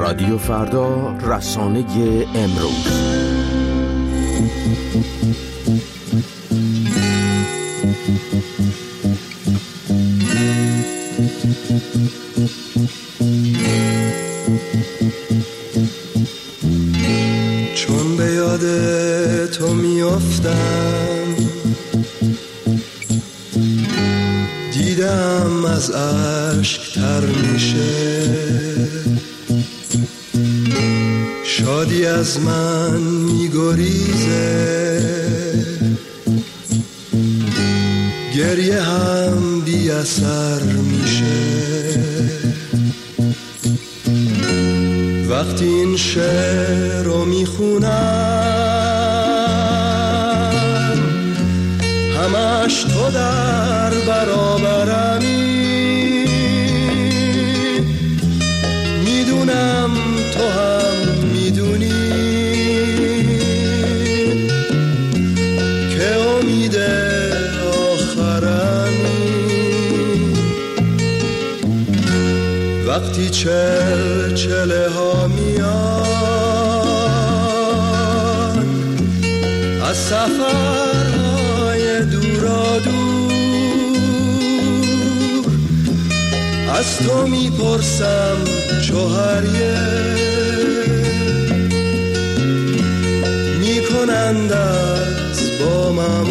رادیو فردا، رسانه امروز. چون به یاد تو میافتم، دیدم از اشک تر میشه، شادی از من میگریزه، گریه هم بی اثر میشه. وقتی این شعر رو میخونم، همش تو در برابرمی، میدونم تو هم میدونی که امید آخرمی. وقتی چله ها میان از سفرهای دورا دور، از تو میپرسم چوهریه، میکنند از با من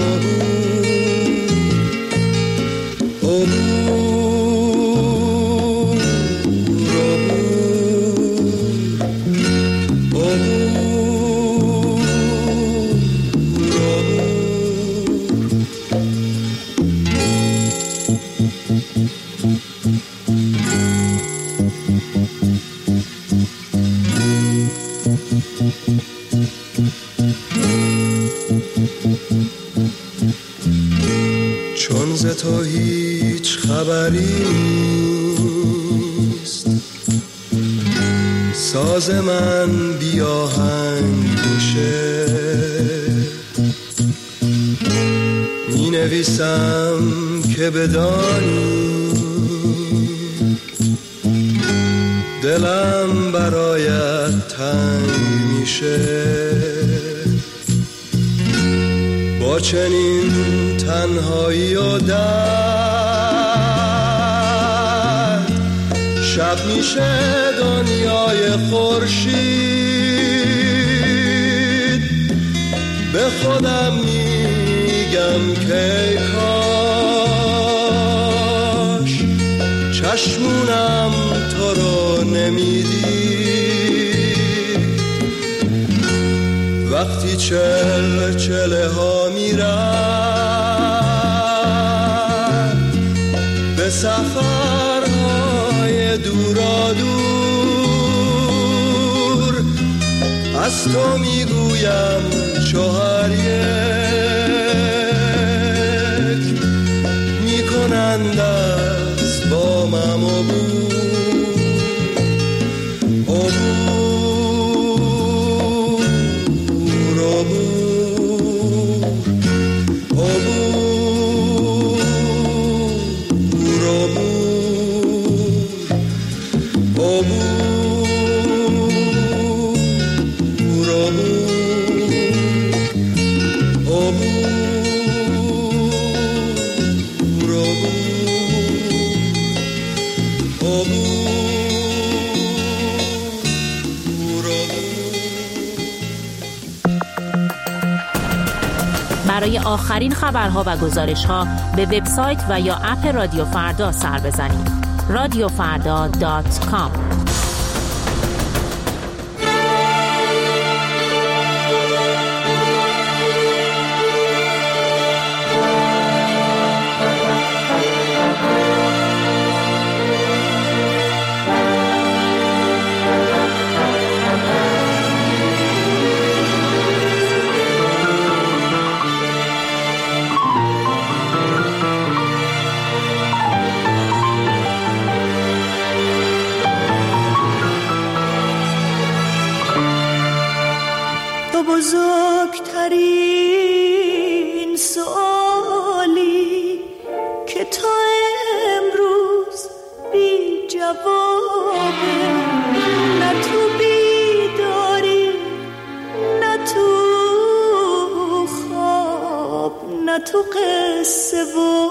چون ز تو هیچ خبری نیست، ساز من بی آهنگ میشه، می نویسم که بدانی دلم برایت تنگ میشه. با چنین تنهایی و درد، شب میشه دنیای خورشید، به خودم میگم که کاش چشمونم تو رو نمیدید. وقتی چله ها میرن به سفرهای دورا دور، از تو میگویم چوهر یک، میکنند از با من برای آخرین خبرها و گزارش‌ها به وبسایت و یا اپ رادیو فردا سر بزنید. radiofarda.com. بزرگترین سوالی که تا امروز بی جوابه، نه تو قصه و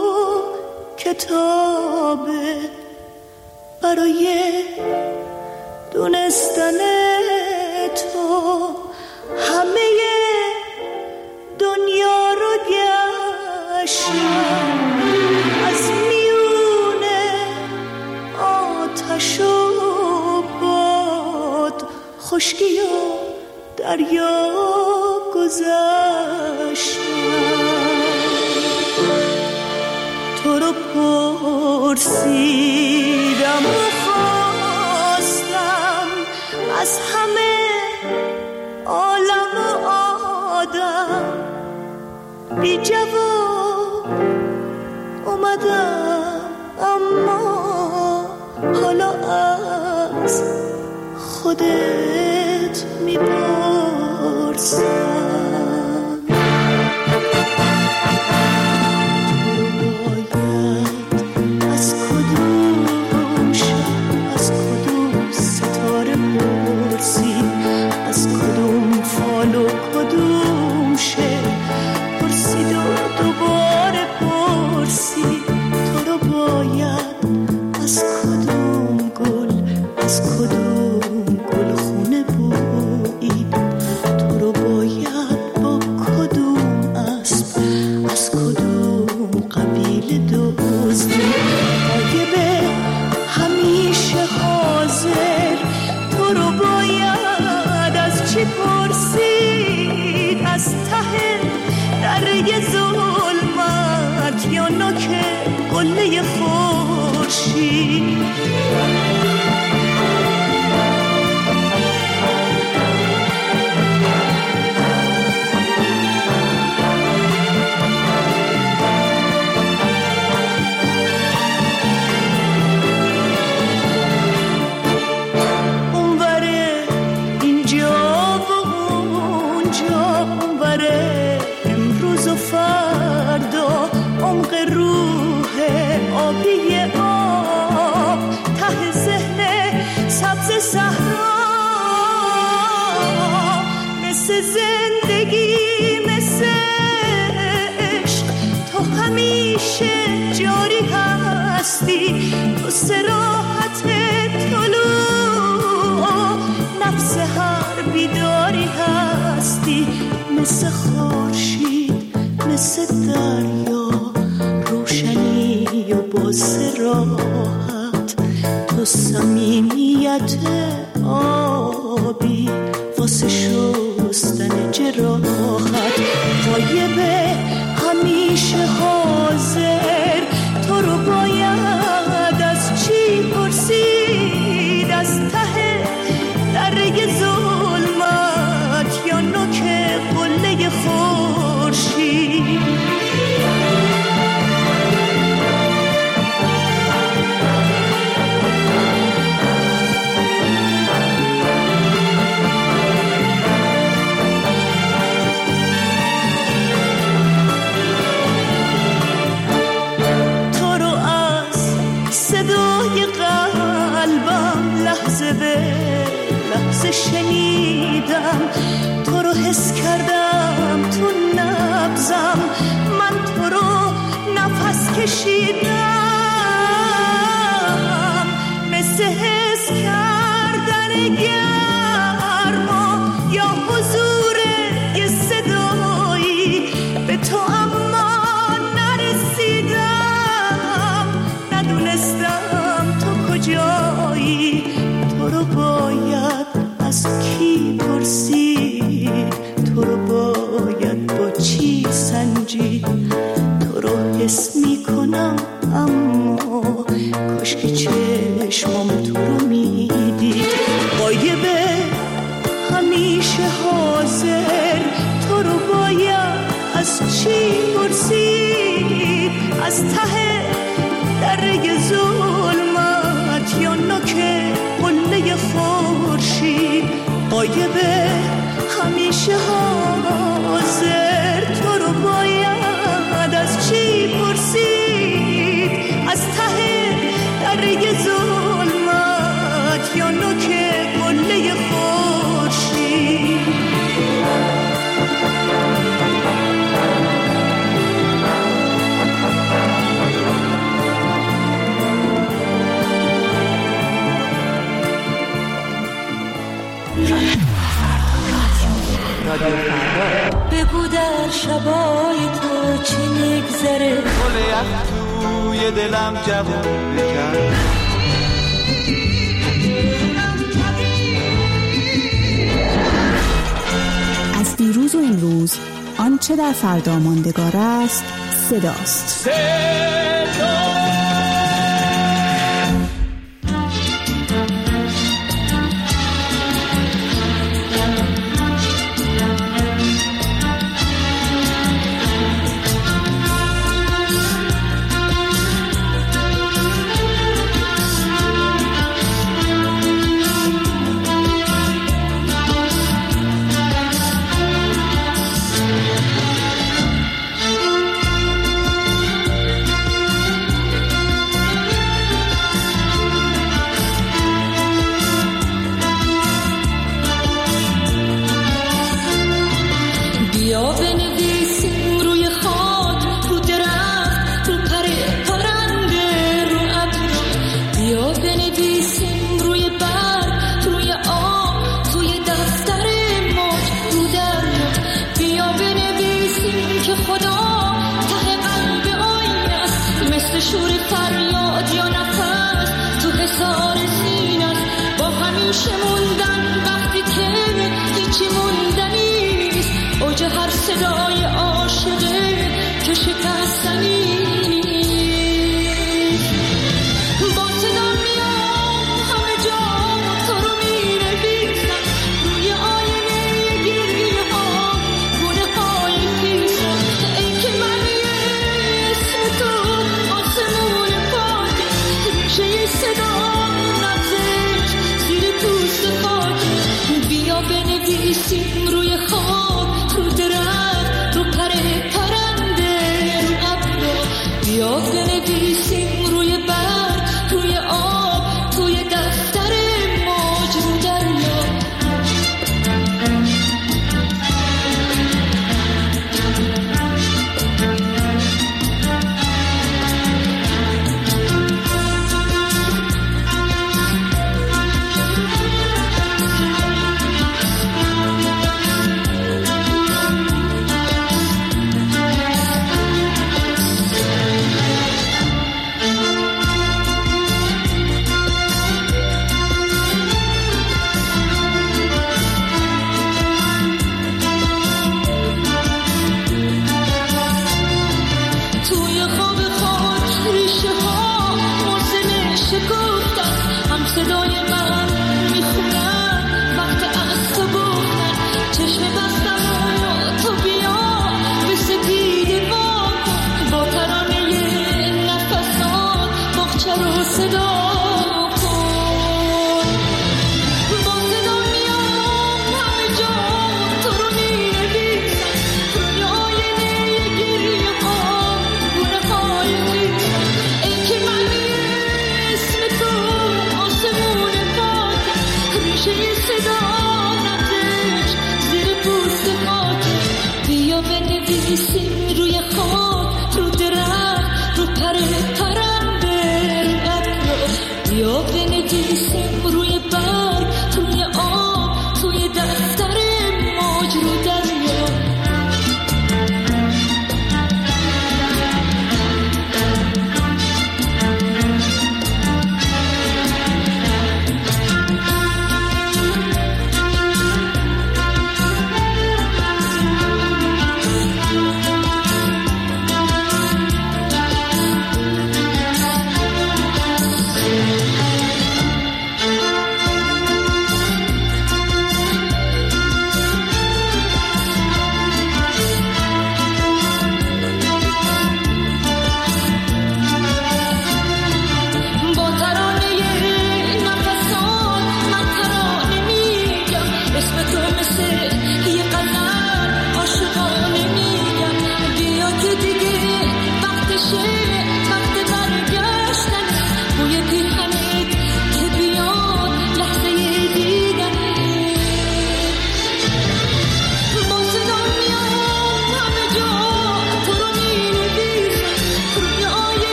کتابه برای دونستن تو همه دنیا رو گشتم، از میونه آتش و باد، خشکی و دریا گذشتم. تو رو پرسیدم و خواستم از همه عالم و آدم، بی جواب اومدم اما حالا از خودت میپرسم. از کدوم شب، از کدوم ستاره پرسی، از کدوم فال و کدوم شعر پرسید و دوباره پرسی. تو رو باید از کدوم گل، از کدوم گل خونه بویید. تو رو باید با کدوم اسب، از کدوم قبیله دزدید. غایبه همیشه حاضر، تو رو باید از چی پرسید؟ از ته دره ظلمت یا نوک قله خورشید. اونوره اینجا و اونجا، اونوره امروز و فردا، عمق روح آبی آب، ته ذهن سبز صحرا. مثل زندگی، مثل عشق، تو همیشه جاری هستی. تو صراحت طلوع نفس هر بیداری هستی. مثل خورشید، مثل دریا، روشنی و با صراحت. تو صمیمیت آبی واسه شستن جراحت. غایبه همیشه حاضر، تو رو باید از چی پرسید؟ از ته دره ظلمت یا نوک قله خورشید. شنیدم، تو رو حس کردم تو نبضم، من تو رو نفس کشیدم. مثل حس کردن گرما یا حضور یه صدایی به تو، اما نرسیدم، ندونستم تو کجایی. تو رو باید از کی پرسید؟ تو رو باید با چی سنجید؟ تو رو حس میکنم اما کاش که چشمم تو رو میدید. غایبه همیشه حاضر، تو رو باید از چی پرسید؟ از ته دره ظلمت یا نوک قله خورشید. غایبه همیشه حاضر، تو رو باید از چی پرسید؟ از ته دره ظلمت یا نوک قله خورشید. رادیو فردا. بگو در شبای تو چه نگذره، گل یخ توی دلم جوون بکرد. از دیروز و امروز آنچه در فردا ماندگار است صداست.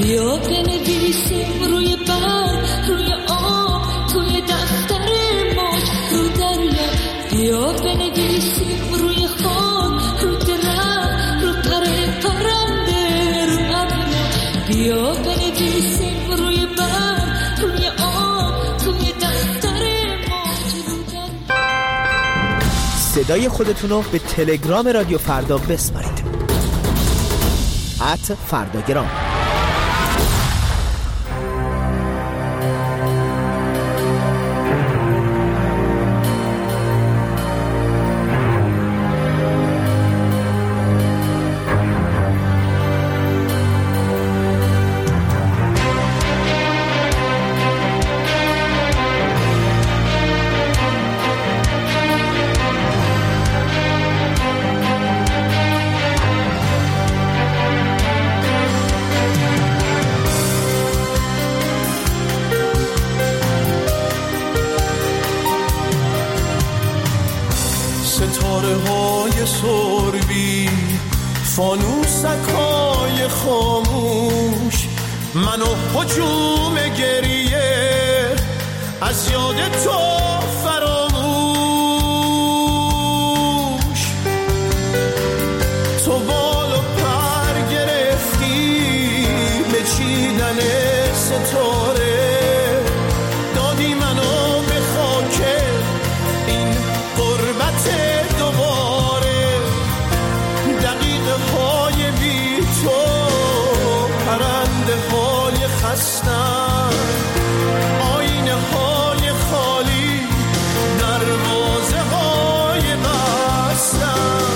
بیا بنویسیم روی برگ، روی آب، توی دفتر موج، رو دریا. بیا بنویسیم روی خاک، رو درخت، رو پرنده، رو ابر. بیا بنویسیم روی برگ، روی آب، توی دفتر موج، رو دریا. صدای خودتونو به تلگرام رادیو فردا بسپارید. @فرداگرام. فانوسکای خاموش، منو هجوم گریه از یاد تو فراموش. تو بال و پر گرفتی به چیدن ستاره، دادی منو به خاک این غربت دوباره. دقیقه های بی تو پرنده های خستم، آینه های خالی دروازه های بستم.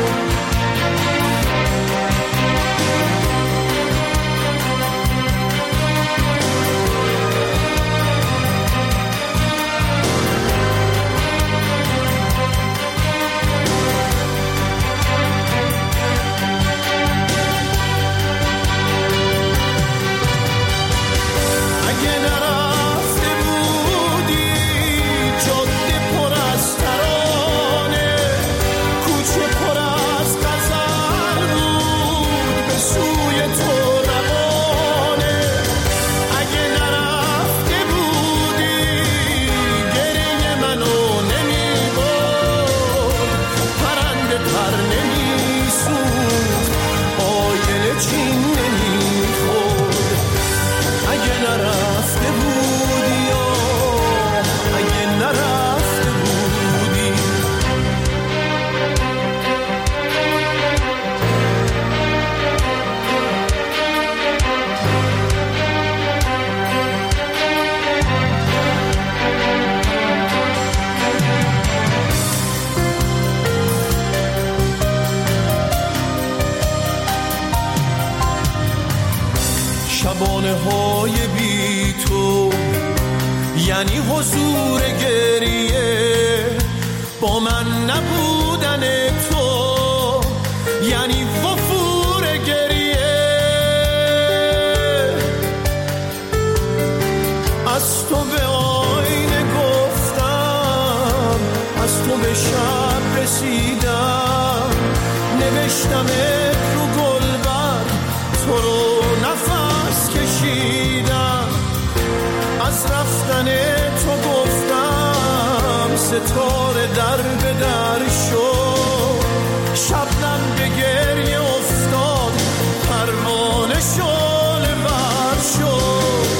شبانه های بی تو یعنی حضور گریه، با من نبودن تو یعنی وفور گریه. از تو به آینه گفتم، از تو به شب رسیدم، نوشتم رو گلبر تو رو نفس کشیدم. از رفتن تو گفتم ستاره در به در شد، شبنم به گریه افتاد، پروانه شعله ور شد.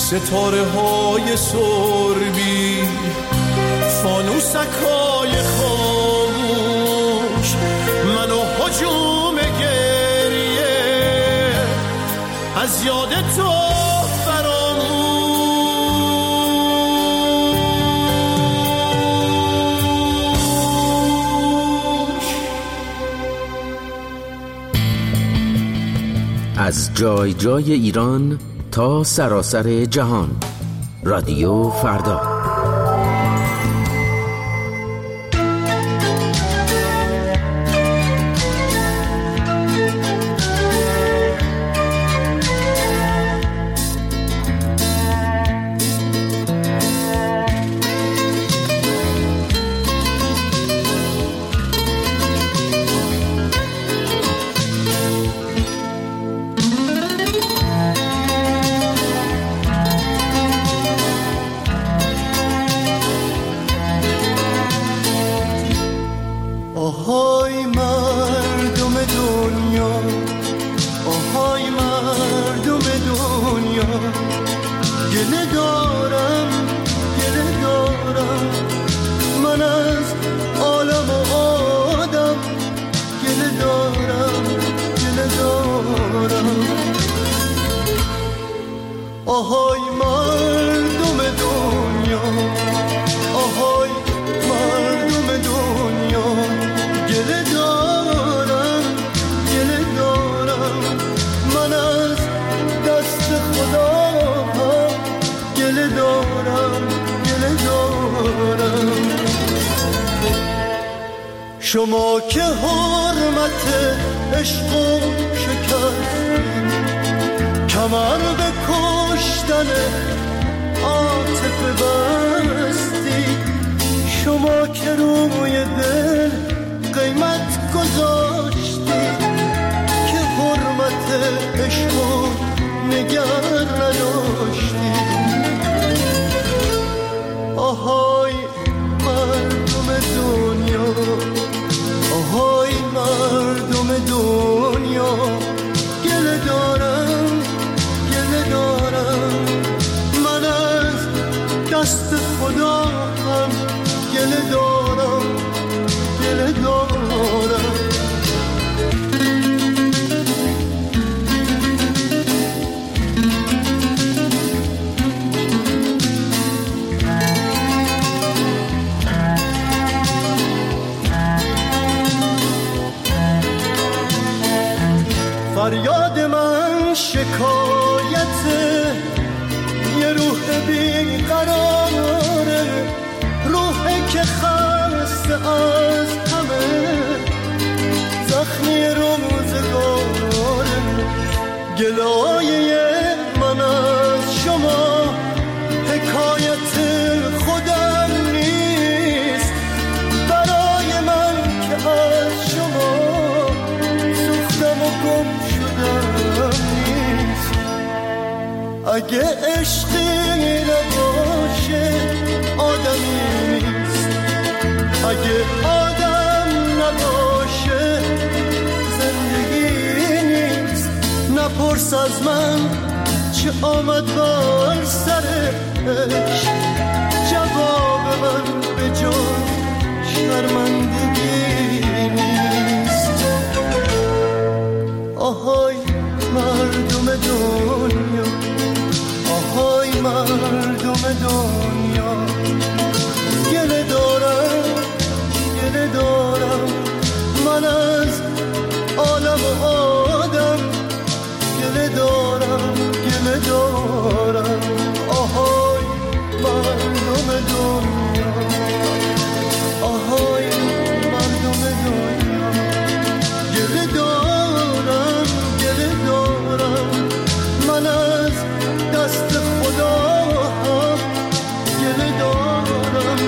ستاره های سربی، فانوسک های خاموش، منو هجوم گریه از یاد تو از جای جای ایران تا سراسر جهان. رادیو فردا. آهای مردم دنیا، آهای مردم دنیا، گله دارم من از عالم و آدم، گله دارم آهای مردم دنیا، آهای مردم دنیا، گله دارم من از دست خدا، گله دارم شما که حرمت عشق و شکستید، کمر به کشتن عاطفه بستید، شما که روی دل قیمت گذاشتید که حرمت عشق و نگر نداشتید. آهای مردم دنیا، آهای مردم دنیا، گله دارم من از دست خدا هم، گله دارم فریاد من شکایت یه روح بیقراره، روحی که خسته از همه زخمی روزگاره، گلایه من از شما حکایت خودم نیست، برای من که از شما سوختم و گم شدم نیست. اگه عشقی نباشه آدمی نیست، اگه آدم نباشه زندگی نیست. نپرس از من چه آمد بر سرش، جواب من به جز شرمندگی نیست. آهای مردم دنیا، آهای مردم دنیا، گله دارم من از عالم و آدم، گله دارم آهای مردم دنیا، آهای مردم دنیا، گله دارم من از دست خدا هم، گله دارم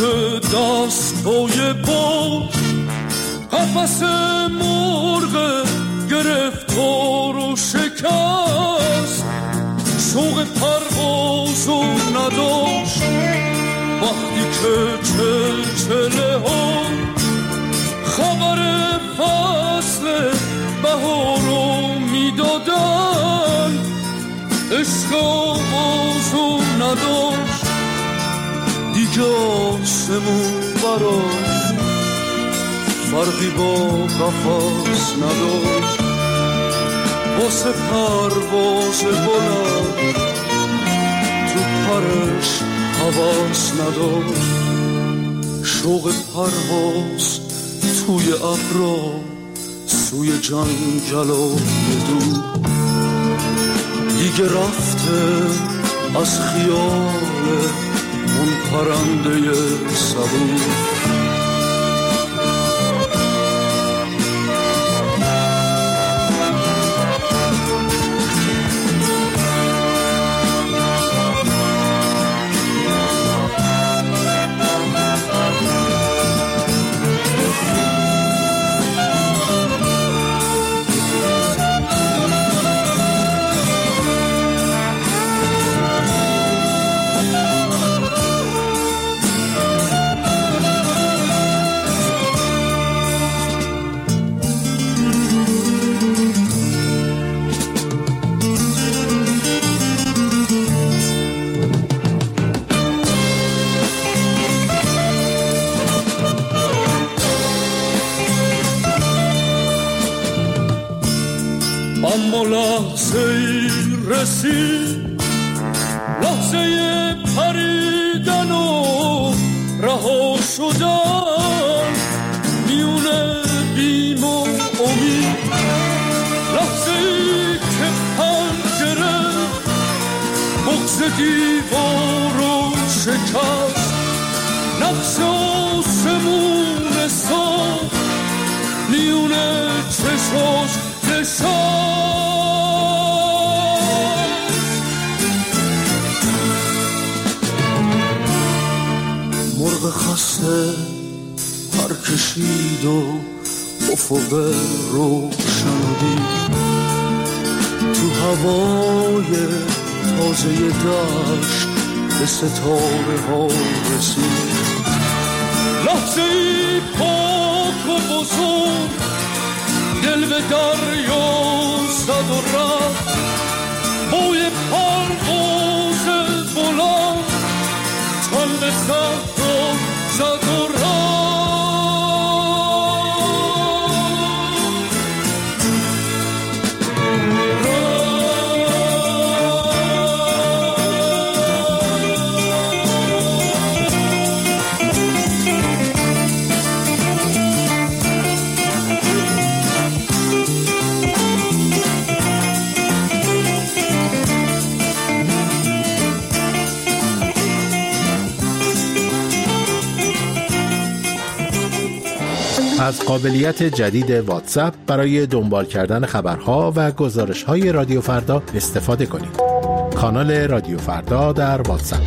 که دستای باز قفس مرغ گرفتار و شکست، شوق پروازو نداشت وقتی که چلچله ها خبر فصل بهارو میدادن، عشق آغازو نداشت دیگه آسمون براش فرقی با قفس نداشت، واسه پرواز بلند تو پرش حواس نداشت، شوق پرواز توی ابرا سوی جنگل و دور دیگه رفته از خیال اون پرنده صبور. اما لحظه‌ای رسید، لحظه پریدن و رها شدن میونه بیم و امید، لحظه‌ای که پنجره بغض دیوارو شکست، نقش آسمون ساخت میونه چشاش مرغ خسته پر کشید و افق روشن دید، تو هوای تازه دشت به ستاره ها رسید، لحظه ای پاک و بزرگ دل به دریا زد و رفت، بوی پرواز بلند تن به صحرا زد و رفت. از قابلیت جدید واتساپ برای دنبال کردن خبرها و گزارش‌های رادیو فردا استفاده کنید. کانال رادیو فردا در واتساپ.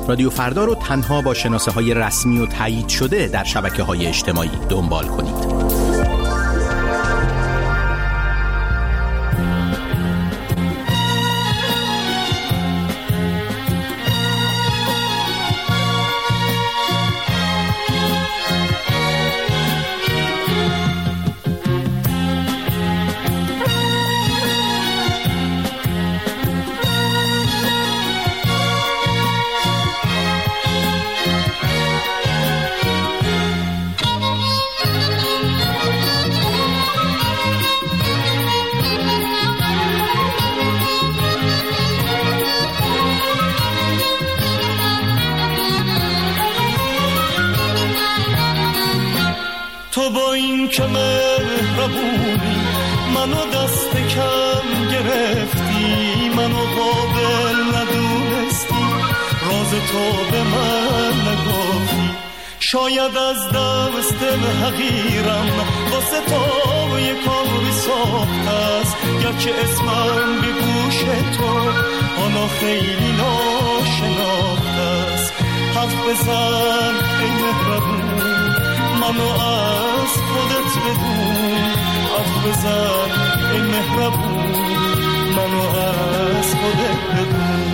رادیو فردا رو تنها با شناسه‌های رسمی و تایید شده در شبکه‌های اجتماعی دنبال کنید. تو با این که مهربونی منو دست کم گرفتی، منو قابل ندونستی، راز تو به من نگفتی. شاید از دست حقیرم واسه تو یه کاری ساخت است، گرچه اسمم به گوش تو حالا خیلی ناشناخت است. حرف بزن ای مهربون، منو از خودت بدون. حرف بزن ای مهربون، منو از خودت بدون.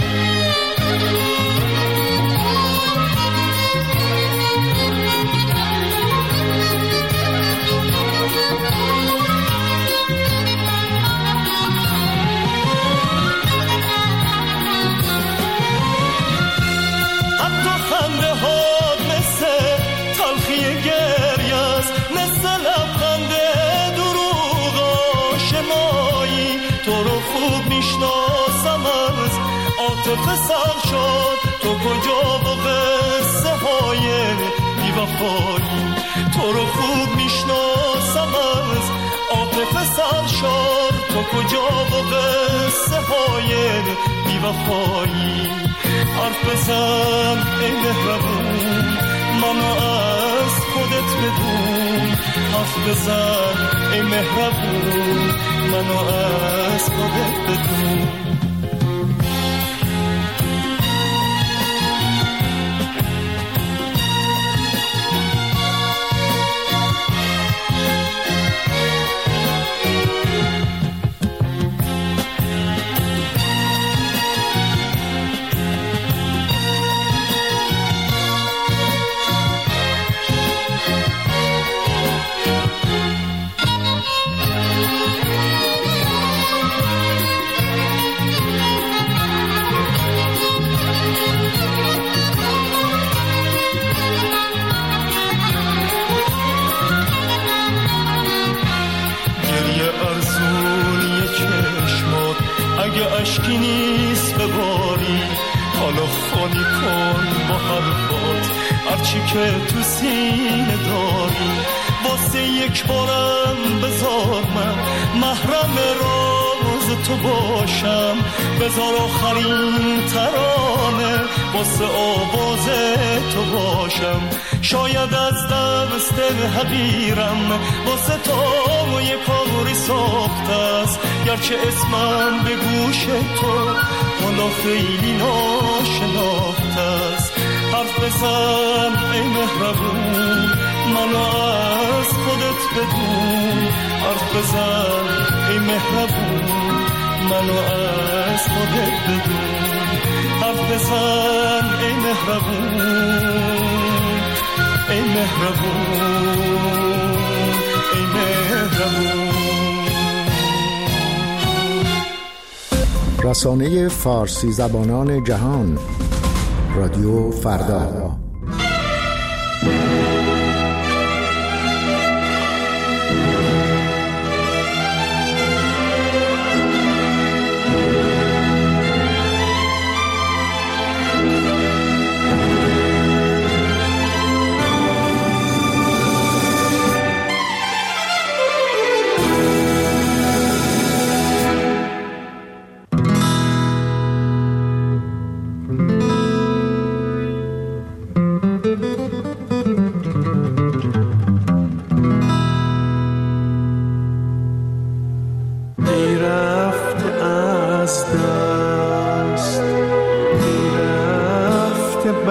عاطفه سر شد تو کجا با قصه های بی‌وفایی. تو رو خوب میشناسم از عاطفه سر شد تو کجا با قصه های بی‌وفایی. حرف بزن ای مهربون، منو از خودت بدون. حرف بزن ای مهربون، منو از خودت بدون. اشکی نیست بباری، حالا خالی کن با حرفات هرچی که تو سینه داری. واسه یک بارم بذار من محرم راز تو باشم، بذار آخرین ترانه واسه آواز تو باشم. شاید از دست حقیرم واسه تو یه کاری ساخت است، گرچه اسمم به گوش تو حالا خیلی ناشناخت است. حرف بزن ای مهربون، منو از خودت بدون. حرف بزن ای مهربون، منو از خودت بدون. حرف بزن ای مهربون، ای مهربون، ای مهربون. رسانه فارسی زبانان جهان، رادیو فردا.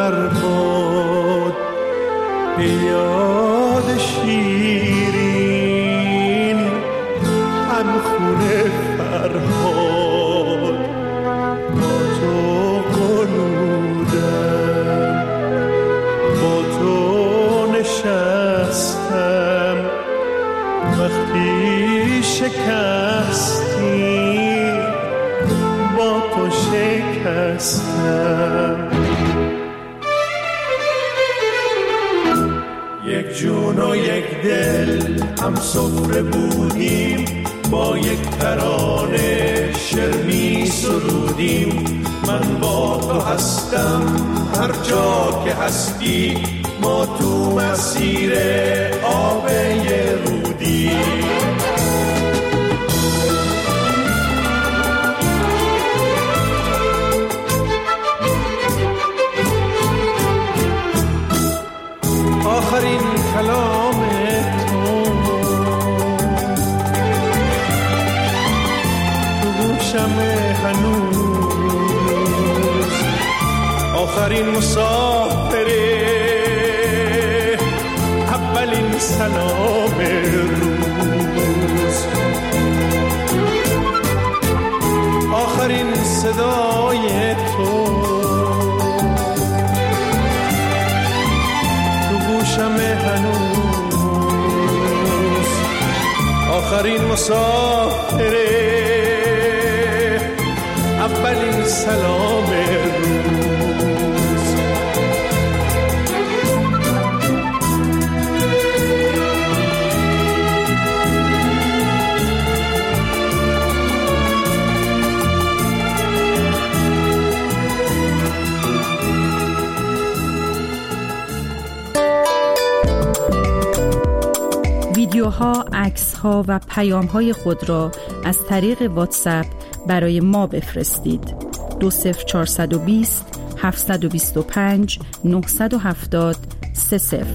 فرهاد به یاد شیرین همخونه فرهاد با تو قنودم با تو نشستم وقتی شکستی با تو شکستم یک جون و یک دل هم سفره بودیم با یک ترانه شعر می سرودیم من با تو هستم هر جا که هستی ما تو مسیر آب رودی آخرین کلام تو گوشم هنوز آخرین مسافره اولین سلام روز آخرین صدای تو گوشم هنوز آخرین مسافره اولین سلام روز ویدیوها، عکس‌ها و پیام‌های خود را از طریق واتساپ برای ما بفرستید. 20420 725 970 30.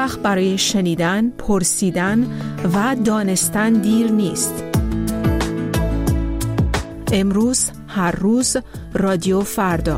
وقت برای شنیدن، پرسیدن و دانستن دیر نیست. امروز، هر روز، رادیو فردا.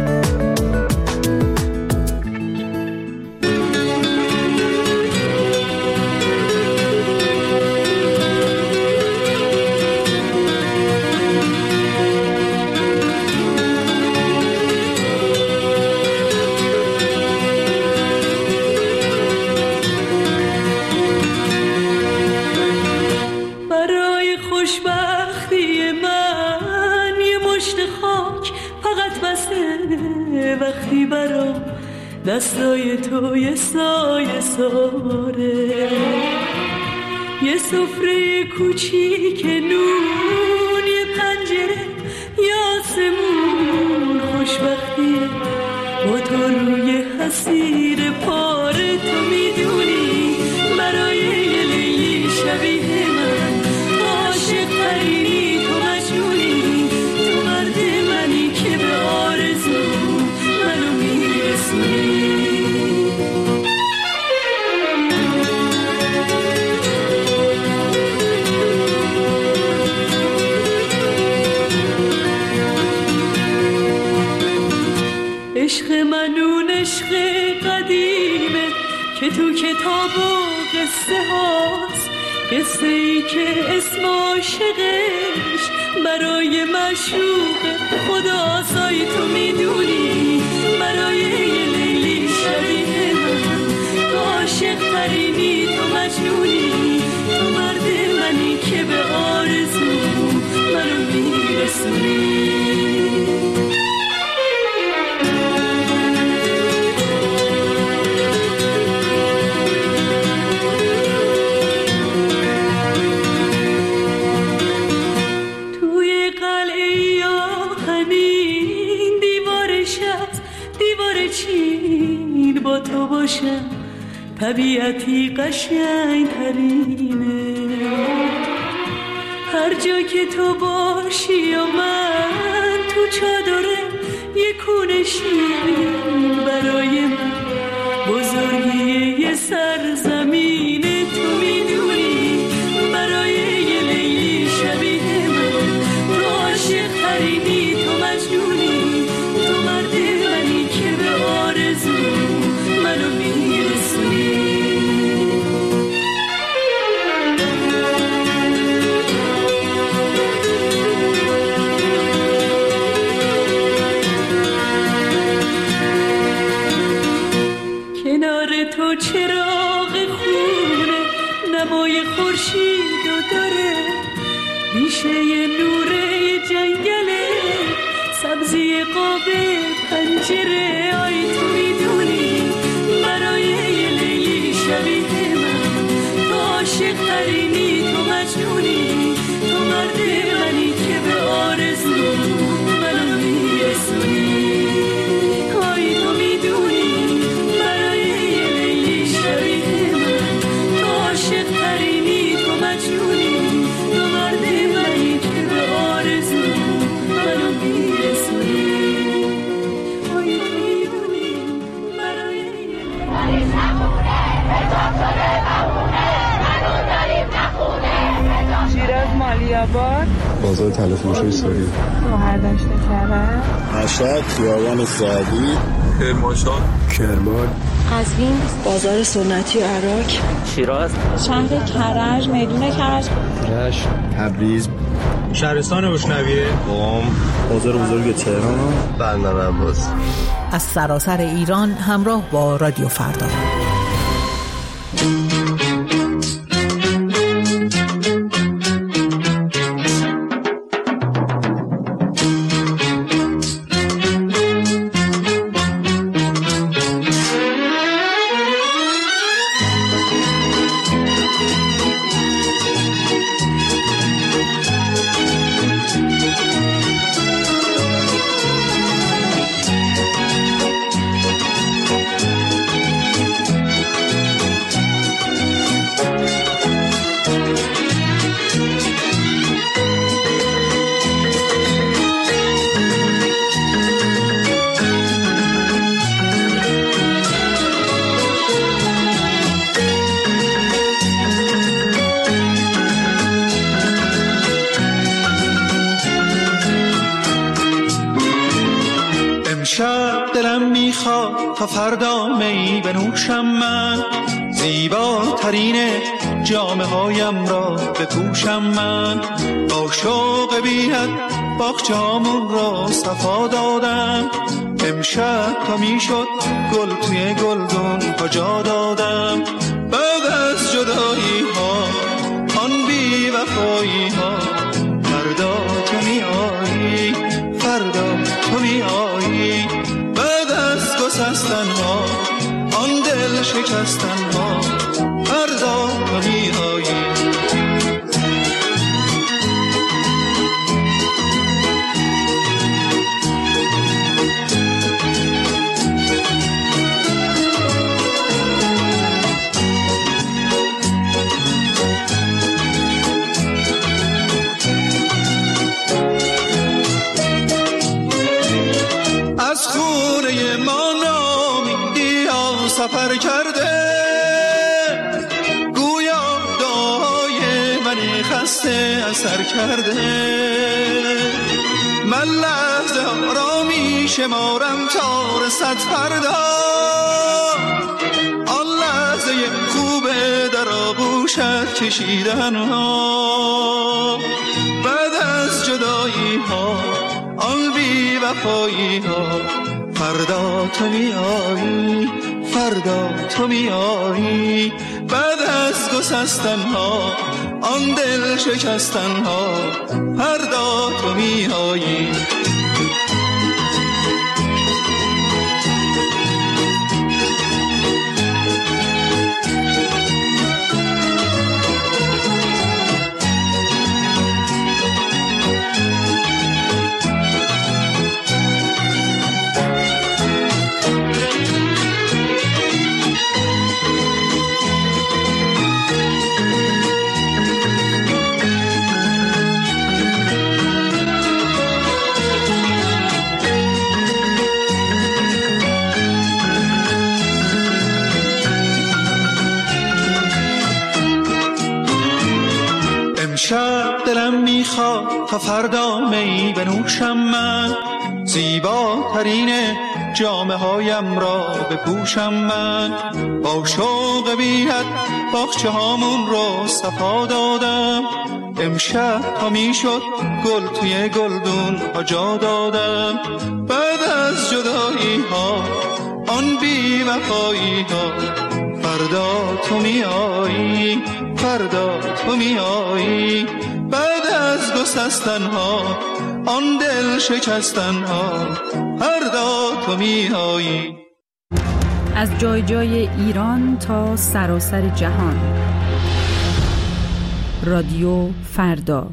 وقتی برام دستای تو یه سایه ساره، یه سفره کوچیک نون، یه پنجره یا آسمون، خوشبختیه با تو روی حسیر پاره. تو میدونی برای یه لیلی شبیه من عاشق ترینی، تو مجنونی، تو مرد منی که به آرزو منو میرسونی. عشق منون عشق قدیمه که تو کتاب و قصه هاست، قصه ای که اسم عاشقش برای معشوق خداست. آی تو میدونی برای یه لیلی شبیه من تو عاشق ترینی، تو مجنونی، تو مرد منی که به آرزو منو میرسونی. با تو باشم طبیعتی قشنگ ترینه، هر جا که تو باشی و من تو چادره یه کونه شیرین برای من بزرگی یه سرزمینه. تو میدونی برای یه لیلی شبیه من تو عاشق ترینی، تو مجنونی، تو مرد منی که به آرزو منو میرسونی. کنار تو چراغ خونه نمای خورشید داره، بیشه نوره جنگله سبزی قاب پنجره. آی تو میدونی برای یه لیلی شبیه من تو عاشق ترینی، تو مجنونی، تو مرد منی که به آرزو منو میرسونی. آی تو میدونی برای یه لیلی شبیه من تو عاشق ترینی، تو مجنونی، تو مرد منی که به آرزو منو میرسونی. شیراز مالیاباد، بازار تلفروشی سوری، شهردشت کرد، مشهد، خیابان سعدی، کرمانشاه، کرمان، قزوین، بازار سنتی عراق، شیراز، شهر کرج، میدون کرج، رشت، تبریز، شهرستان گشنویه، قم، بازار بزرگ تهران، بندر عباس. از سراسر ایران همراه با رادیو فردا. میخواد تا فردا می بنوشم من، زیباترین جامه هایم را بپوشم من. با شوق بی‌حد باغچه‌هامون را صفا دادم، امشب تا میشد گل توی گلدون ها جا دادم. بعد از جدایی ها آن بی وفایی ها، فردا تو می آیی، فردا تو می آیی. بعد از گسستن ها آن دل شکستن ها، فردا تو می آیی. سفر کرده گویا دعای من خسته اثر کرده. من لحظه را می شمارم تا رسد فردا، آن لحظه خوبه در آغوشت کشیدن ها. بعد از جدایی ها آن بی وفایی ها، فردا تو می آیی، فردا تو می آیی. بعد از گسستن ها آن دل شکستن ها، فردا تو می آیی. شب دلم میخواد تا فردا می بنوشم من، زیباترین جامه هایم را بپوشم من. با شوق بی‌حد باغچه هامون رو صفا دادم، امشب تا میشد گل توی گلدون ها جا دادم. بعد از جدایی ها آن بی وفایی ها، فردا تو می آیی، فردا تو می آیی. بعد از گسستن ها آن دل شکستن ها، فردا تو می آیی. از جای جای ایران تا سراسر جهان، رادیو فردا.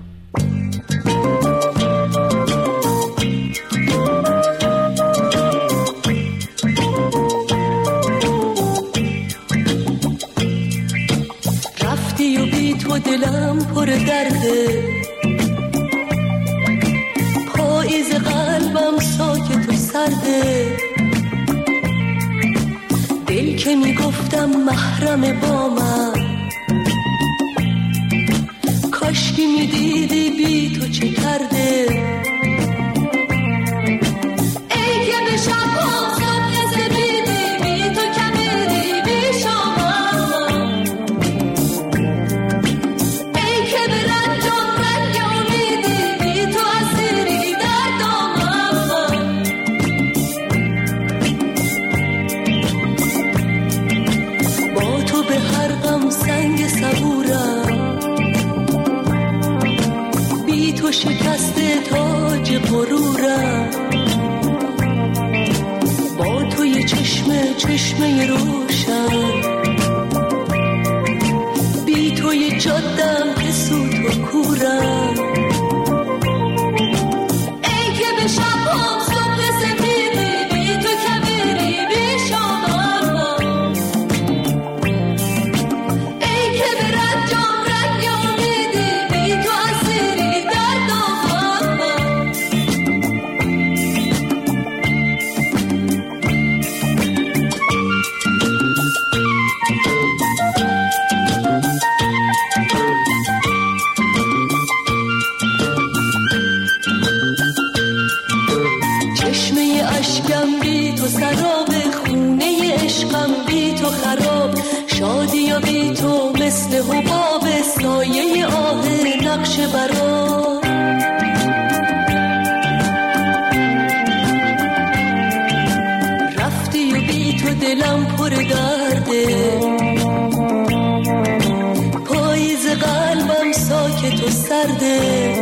رفتی و بی تو دلم پر درده، پاییز قلبم ساکت و سرده. دل که میگفتم محرم با من، کاشکی میدیدی بی تو چه کرده. ای که به شب‌ها صبح سپیدی، بی تو کمیدی بی شامم. ای که به رنجم رنگ امیدی، بی تو اسیری در دامم. با تو به هر غم سنگ صبورم، بی تو شکسته تاج غرورم. با تو یه چشمه روشن، بی تو یه جادم که سوت و کورم. ای که به شب‌ها صبح سپیدی، بی تو کبیری بی شامم. ای که به رنجم رنگ امیدی، بی تو اسیری در دامم. چشمه اشکم بی تو سراب، خونه عشقم بی تو خراب، شادی و بی تو مثل حباب، سایه آه نقش برا. رفتی و بی تو دلم پر درده، پاییز قلبم ساکت و سرده.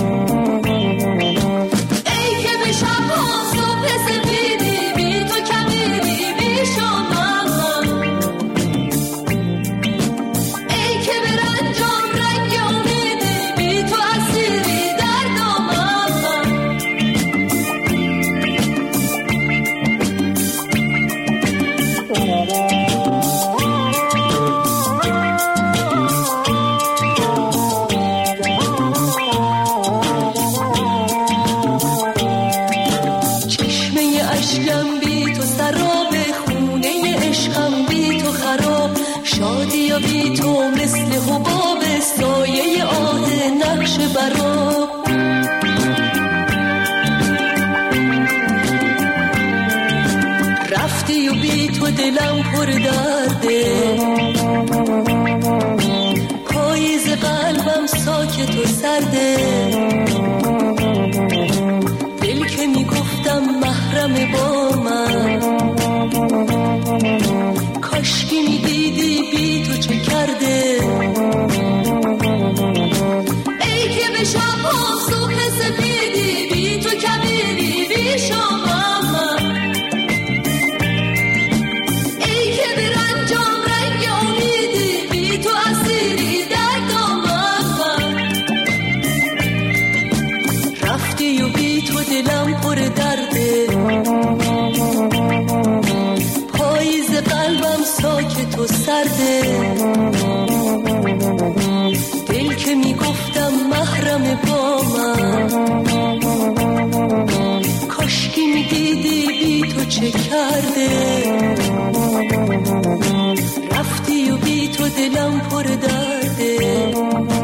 رفتی و بی تو دلم پر درده، پاییز قلبم ساکت و سرده. دل که میگفتم محرم با من، کاشکی میدیدی بی تو چه کرده. ای که به شب‌ها صبح سپیدی، بی تو کبیری بی شامم من. ای که به رنجام رنگ امیدی، بی تو اسیری در دامم من. رفتی و بی تو دلم پر درده، پاییز قلبم ساکت و سرده. دل که میگفتم محرم با من، کاشکی میدیدی بی تو چه کرده. رفتی و بی تو دلم پر درده.